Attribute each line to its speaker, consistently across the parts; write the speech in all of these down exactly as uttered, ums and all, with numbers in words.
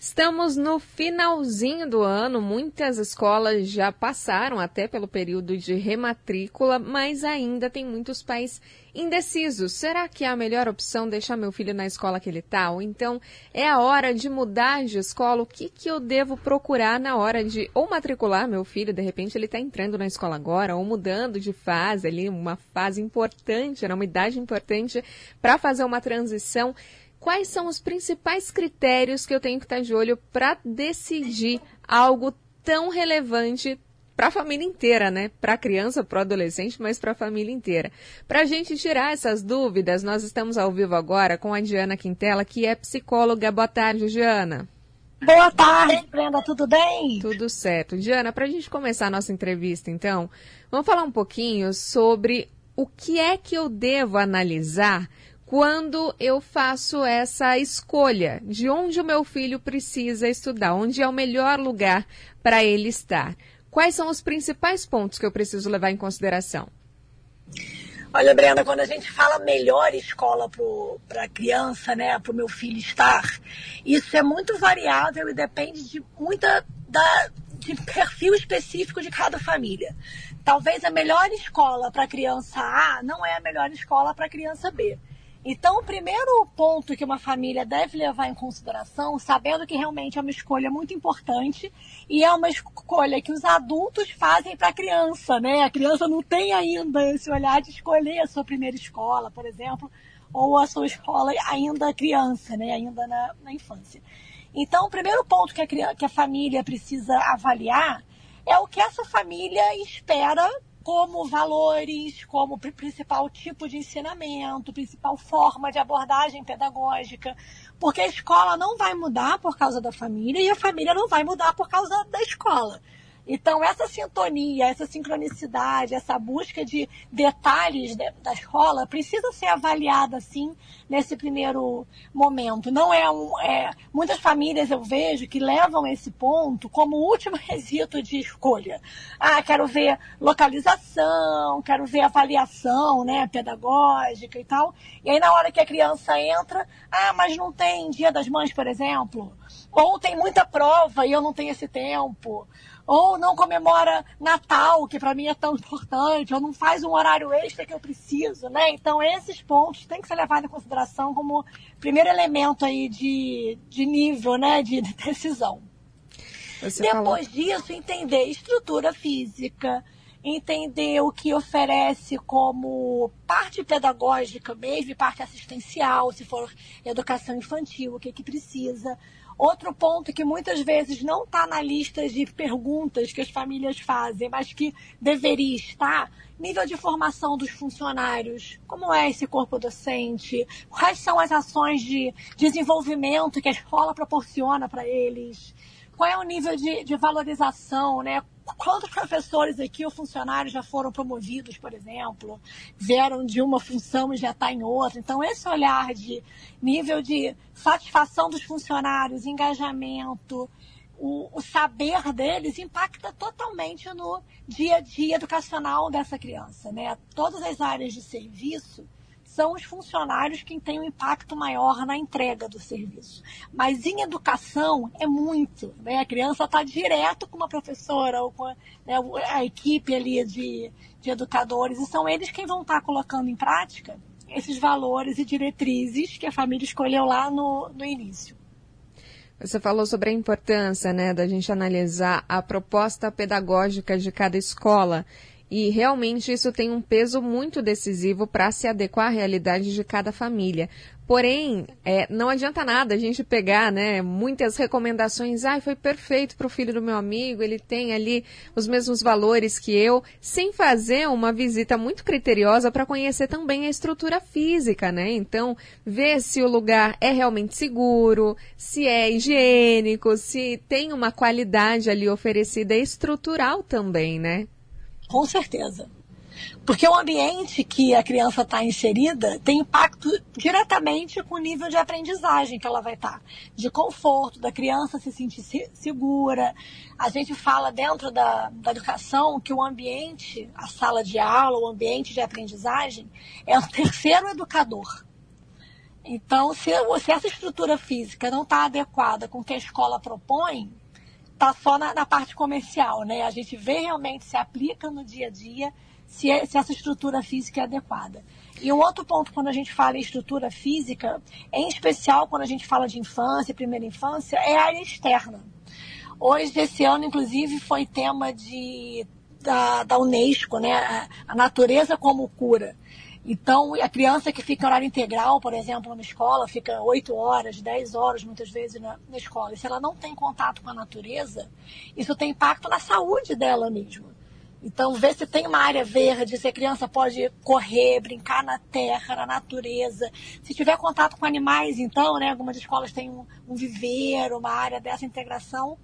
Speaker 1: Estamos no finalzinho do ano, muitas escolas já passaram até pelo período de rematrícula, mas ainda tem muitos pais indecisos. Será que é a melhor opção deixar meu filho na escola que ele está? Ou então é a hora de mudar de escola? O que, que eu devo procurar na hora de ou matricular meu filho? De repente ele está entrando na escola agora, ou mudando de fase ali, uma fase importante, uma idade importante para fazer uma transição. Quais são os principais critérios que eu tenho que estar de olho para decidir algo tão relevante para a família inteira, né? Para a criança, para o adolescente, mas para a família inteira. Para a gente tirar essas dúvidas, nós estamos ao vivo agora com a Diana Quintela, que é psicóloga. Boa tarde, Diana.
Speaker 2: Boa tarde, Brenda. Tudo bem?
Speaker 1: Tudo certo. Diana, para a gente começar a nossa entrevista, então, vamos falar um pouquinho sobre o que é que eu devo analisar quando eu faço essa escolha de onde o meu filho precisa estudar, onde é o melhor lugar para ele estar. Quais são os principais pontos que eu preciso levar em consideração?
Speaker 2: Olha, Brenda, quando a gente fala melhor escola para a criança, né, para o meu filho estar, isso é muito variável e depende de muita da, de perfil específico de cada família. Talvez a melhor escola para a criança A não é a melhor escola para a criança B. Então, o primeiro ponto que uma família deve levar em consideração, sabendo que realmente é uma escolha muito importante e é uma escolha que os adultos fazem para a criança, né? A criança não tem ainda esse olhar de escolher a sua primeira escola, por exemplo, ou a sua escola ainda criança, né? Ainda na, na infância. Então, o primeiro ponto que a, criança, que a família precisa avaliar é o que essa família espera como valores, como principal tipo de ensinamento, principal forma de abordagem pedagógica, porque a escola não vai mudar por causa da família e a família não vai mudar por causa da escola. Então, essa sintonia, essa sincronicidade, essa busca de detalhes da escola precisa ser avaliada, sim, nesse primeiro momento. Não é um, é, muitas famílias eu vejo que levam esse ponto como último quesito de escolha. Ah, quero ver localização, quero ver avaliação, né, pedagógica e tal. E aí, na hora que a criança entra, ah, mas não tem Dia das Mães, por exemplo. Ou tem muita prova e eu não tenho esse tempo. Ou não comemora Natal, que para mim é tão importante, ou não faz um horário extra que eu preciso, né? Então, esses pontos têm que ser levados em consideração como primeiro elemento aí de, de nível, né, de decisão. Você Depois falou... disso, entender estrutura física, entender o que oferece como parte pedagógica mesmo, parte assistencial, se for educação infantil, o que que precisa. Outro ponto que muitas vezes não está na lista de perguntas que as famílias fazem, mas que deveria estar, nível de formação dos funcionários, como é esse corpo docente, quais são as ações de desenvolvimento que a escola proporciona para eles, qual é o nível de, de valorização, né? Quantos professores aqui ou funcionários já foram promovidos, por exemplo, vieram de uma função e já está em outra. Então, esse olhar de nível de satisfação dos funcionários, engajamento, o, o saber deles impacta totalmente no dia a dia educacional dessa criança, né? Todas as áreas de serviço são os funcionários quem tem um impacto maior na entrega do serviço. Mas em educação é muito, né? A criança está direto com uma professora ou com a, né, a equipe ali de, de educadores, e são eles quem vão estar colocando em prática esses valores e diretrizes que a família escolheu lá no, no início.
Speaker 1: Você falou sobre a importância, né, da gente analisar a proposta pedagógica de cada escola. E realmente isso tem um peso muito decisivo para se adequar à realidade de cada família. Porém, é, não adianta nada a gente pegar, né, muitas recomendações. Ah, foi perfeito para o filho do meu amigo, ele tem ali os mesmos valores que eu, sem fazer uma visita muito criteriosa para conhecer também a estrutura física, né? Então, ver se o lugar é realmente seguro, se é higiênico, se tem uma qualidade ali oferecida estrutural também, né?
Speaker 2: Com certeza. Porque o ambiente que a criança está inserida tem impacto diretamente com o nível de aprendizagem que ela vai estar. De conforto, da criança se sentir segura. A gente fala dentro da, da educação que o ambiente, a sala de aula, o ambiente de aprendizagem, é o terceiro educador. Então, se, se essa estrutura física não está adequada com o que a escola propõe, está só na, na parte comercial, né? A gente vê realmente se aplica no dia a dia, se, é, se essa estrutura física é adequada. E um outro ponto, quando a gente fala em estrutura física, em especial quando a gente fala de infância, primeira infância, é a área externa. Hoje, esse ano, inclusive, foi tema de, da, da Unesco, né? A, a natureza como cura. Então, a criança que fica em horário integral, por exemplo, numa escola, fica oito horas, dez horas, muitas vezes, na, na escola. E se ela não tem contato com a natureza, isso tem impacto na saúde dela mesmo. Então, ver se tem uma área verde, se a criança pode correr, brincar na terra, na natureza. Se tiver contato com animais, então, né, algumas escolas têm um, um viveiro, uma área dessa integração.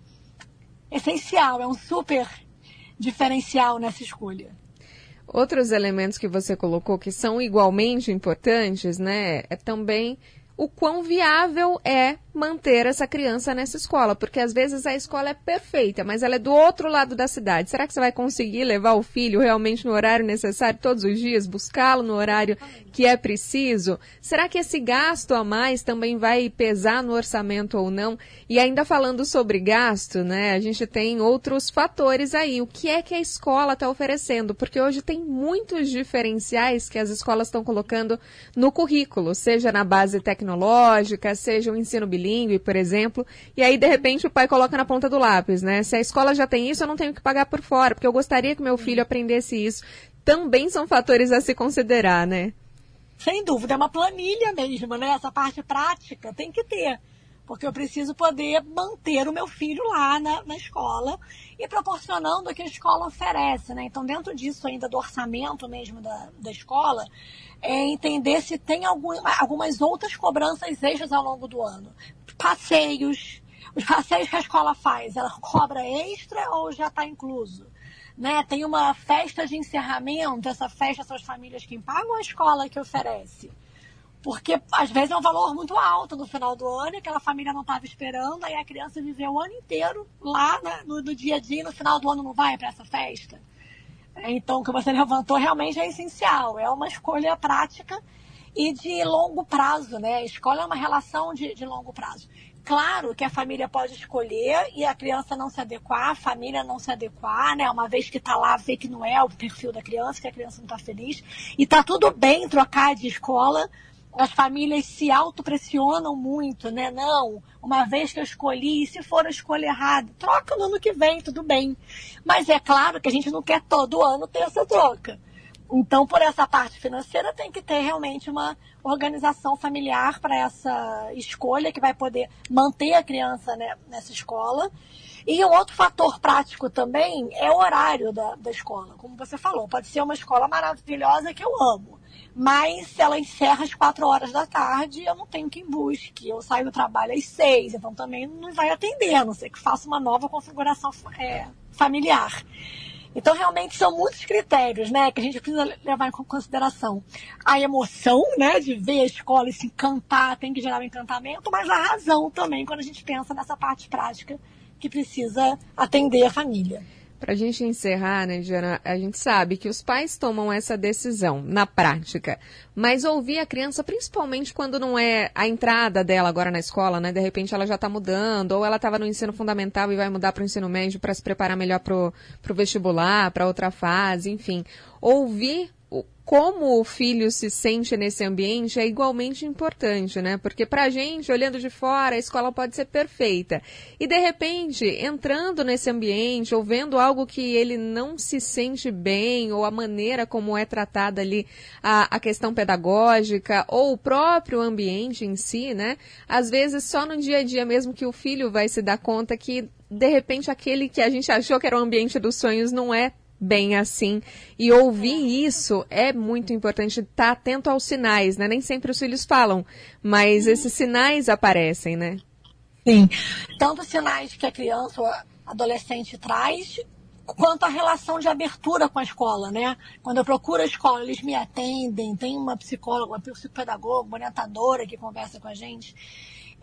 Speaker 2: Essencial, é um super diferencial nessa escolha.
Speaker 1: Outros elementos que você colocou que são igualmente importantes, né, é também o quão viável é manter essa criança nessa escola, porque às vezes a escola é perfeita, mas ela é do outro lado da cidade. Será que você vai conseguir levar o filho realmente no horário necessário todos os dias, buscá-lo no horário que é preciso? Será que esse gasto a mais também vai pesar no orçamento ou não? E ainda falando sobre gasto, né, a gente tem outros fatores aí. O que é que a escola está oferecendo? Porque hoje tem muitos diferenciais que as escolas estão colocando no currículo, seja na base tecnológica, seja o ensino bilíngue, por exemplo, e aí de repente o pai coloca na ponta do lápis, né? Se a escola já tem isso, eu não tenho que pagar por fora, porque eu gostaria que meu filho aprendesse isso. Também são fatores a se considerar, né?
Speaker 2: Sem dúvida, é uma planilha mesmo, né? Essa parte prática tem que ter, porque eu preciso poder manter o meu filho lá na, na escola e proporcionando o que a escola oferece, né? Então, dentro disso ainda do orçamento mesmo da, da escola, é entender se tem algum, algumas outras cobranças extras ao longo do ano. Passeios, os passeios que a escola faz, ela cobra extra ou já está incluso? Né? Tem uma festa de encerramento, essa festa são as famílias que pagam a escola que oferece. Porque, às vezes, é um valor muito alto no final do ano, e aquela família não estava esperando, aí a criança viveu o ano inteiro lá, né, no, no dia a dia, e no final do ano não vai para essa festa. Então, o que você levantou realmente é essencial. É uma escolha prática e de longo prazo, né? A escola é uma relação de, de longo prazo. Claro que a família pode escolher e a criança não se adequar, a família não se adequar, né? Uma vez que está lá, vê que não é o perfil da criança, que a criança não está feliz. E está tudo bem trocar de escola. As famílias se autopressionam muito, né? Não, uma vez que eu escolhi, e se for a escolha errada, troca no ano que vem, tudo bem. Mas é claro que a gente não quer todo ano ter essa troca. Então, por essa parte financeira, tem que ter realmente uma organização familiar para essa escolha que vai poder manter a criança, né, nessa escola. E um outro fator prático também é o horário da, da escola. Como você falou, pode ser uma escola maravilhosa que eu amo. Mas se ela encerra às quatro horas da tarde, eu não tenho quem busque. Eu saio do trabalho às seis, então também não vai atender, a não ser que faça uma nova configuração é, familiar. Então, realmente, são muitos critérios, né, que a gente precisa levar em consideração. A emoção, né, de ver a escola e se encantar, tem que gerar um encantamento, mas a razão também, quando a gente pensa nessa parte prática que precisa atender a família.
Speaker 1: Para a gente encerrar, né, Diana, a gente sabe que os pais tomam essa decisão na prática, mas ouvir a criança, principalmente quando não é a entrada dela agora na escola, né, de repente ela já está mudando, ou ela estava no ensino fundamental e vai mudar para o ensino médio para se preparar melhor para o vestibular, para outra fase, enfim. Ouvir como o filho se sente nesse ambiente é igualmente importante, né? Porque pra gente, olhando de fora, a escola pode ser perfeita. E, de repente, entrando nesse ambiente, ou vendo algo que ele não se sente bem, ou a maneira como é tratada ali a, a questão pedagógica, ou o próprio ambiente em si, né? Às vezes, só no dia a dia mesmo que o filho vai se dar conta que, de repente, aquele que a gente achou que era o ambiente dos sonhos não é bem assim, e ouvir isso é muito importante, estar atento aos sinais, né? Nem sempre os filhos falam, mas esses sinais aparecem, né?
Speaker 2: Sim, tanto os sinais que a criança ou a adolescente traz, quanto a relação de abertura com a escola, né? Quando eu procuro a escola, eles me atendem, tem uma psicóloga, uma psicopedagoga, uma orientadora que conversa com a gente.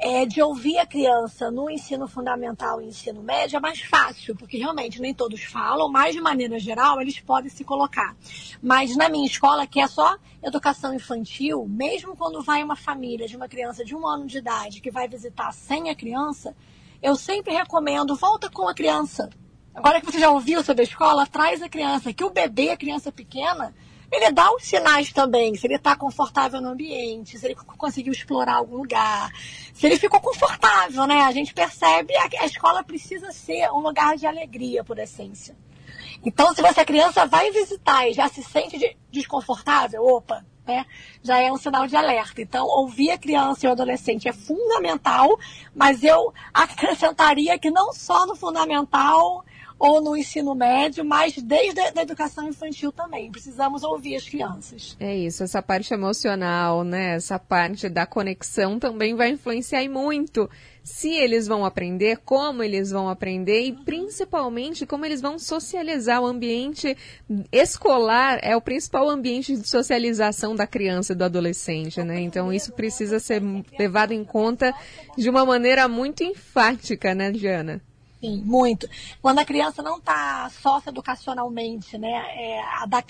Speaker 2: é, de ouvir a criança no ensino fundamental e ensino médio é mais fácil, porque realmente nem todos falam, mas de maneira geral eles podem se colocar. Mas na minha escola, que é só educação infantil, mesmo quando vai uma família de uma criança de um ano de idade que vai visitar sem a criança, eu sempre recomendo, volta com a criança. Agora que você já ouviu sobre a escola, traz a criança, que o bebê, a criança pequena, ele dá os sinais também, se ele está confortável no ambiente, se ele conseguiu explorar algum lugar, se ele ficou confortável, né? A gente percebe que a escola precisa ser um lugar de alegria, por essência. Então, se você, a criança vai visitar e já se sente desconfortável, opa, né? Já é um sinal de alerta. Então, ouvir a criança e o adolescente é fundamental, mas eu acrescentaria que não só no fundamental ou no ensino médio, mas desde a educação infantil também. Precisamos ouvir as crianças.
Speaker 1: É isso, essa parte emocional, né? Essa parte da conexão também vai influenciar muito se eles vão aprender, como eles vão aprender e principalmente como eles vão socializar. O ambiente escolar é o principal ambiente de socialização da criança e do adolescente, né? Então isso precisa ser levado em conta de uma maneira muito enfática, né, Diana?
Speaker 2: Sim, muito. Quando a criança não está socioeducacionalmente, né, é,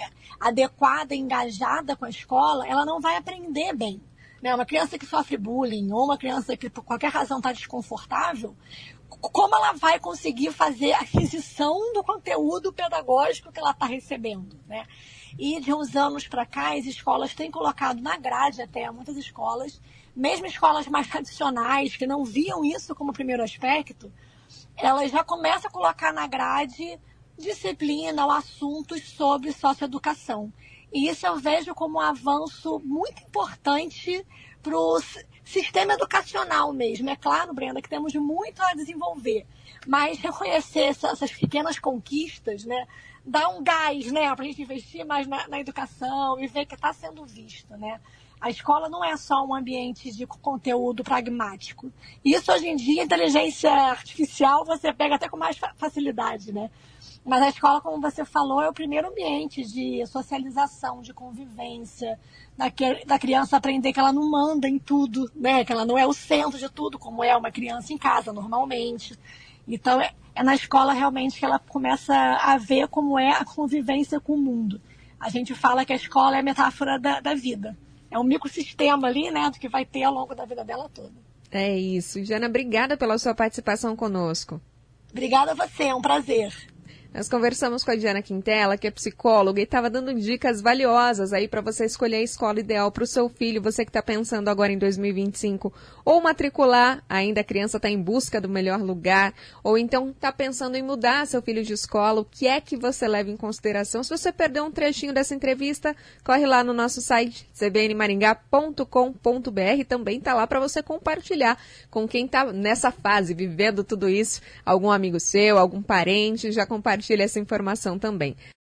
Speaker 2: adequada, engajada com a escola, ela não vai aprender bem. Né? Uma criança que sofre bullying ou uma criança que por qualquer razão está desconfortável, como ela vai conseguir fazer a aquisição do conteúdo pedagógico que ela está recebendo, né? E de uns anos para cá, as escolas têm colocado na grade até, muitas escolas, mesmo escolas mais tradicionais, que não viam isso como primeiro aspecto, elas já começam a colocar na grade disciplina ou assuntos sobre socioeducação. E isso eu vejo como um avanço muito importante para o sistema educacional mesmo. É claro, Brenda, que temos muito a desenvolver, mas reconhecer essas pequenas conquistas, né, dá um gás, né, para a gente investir mais na, na educação e ver que está sendo visto, né? A escola não é só um ambiente de conteúdo pragmático. Isso, hoje em dia, inteligência artificial, você pega até com mais facilidade, né? Mas a escola, como você falou, é o primeiro ambiente de socialização, de convivência, da, da criança aprender que ela não manda em tudo, né? Que ela não é o centro de tudo, como é uma criança em casa, normalmente. Então, é, é na escola, realmente, que ela começa a ver como é a convivência com o mundo. A gente fala que a escola é a metáfora da, da vida. É um microsistema ali, né, do que vai ter ao longo da vida dela toda.
Speaker 1: É isso. Diana, obrigada pela sua participação conosco.
Speaker 2: Obrigada a você, é um prazer.
Speaker 1: Nós conversamos com a Diana Quintela, que é psicóloga, e estava dando dicas valiosas aí para você escolher a escola ideal para o seu filho, você que está pensando agora em dois mil e vinte e cinco, ou matricular, ainda a criança está em busca do melhor lugar, ou então está pensando em mudar seu filho de escola, o que é que você leva em consideração? Se você perdeu um trechinho dessa entrevista, corre lá no nosso site, c b n maringá ponto com ponto b r, também está lá para você compartilhar com quem está nessa fase, vivendo tudo isso, algum amigo seu, algum parente, já compartilha essa informação também.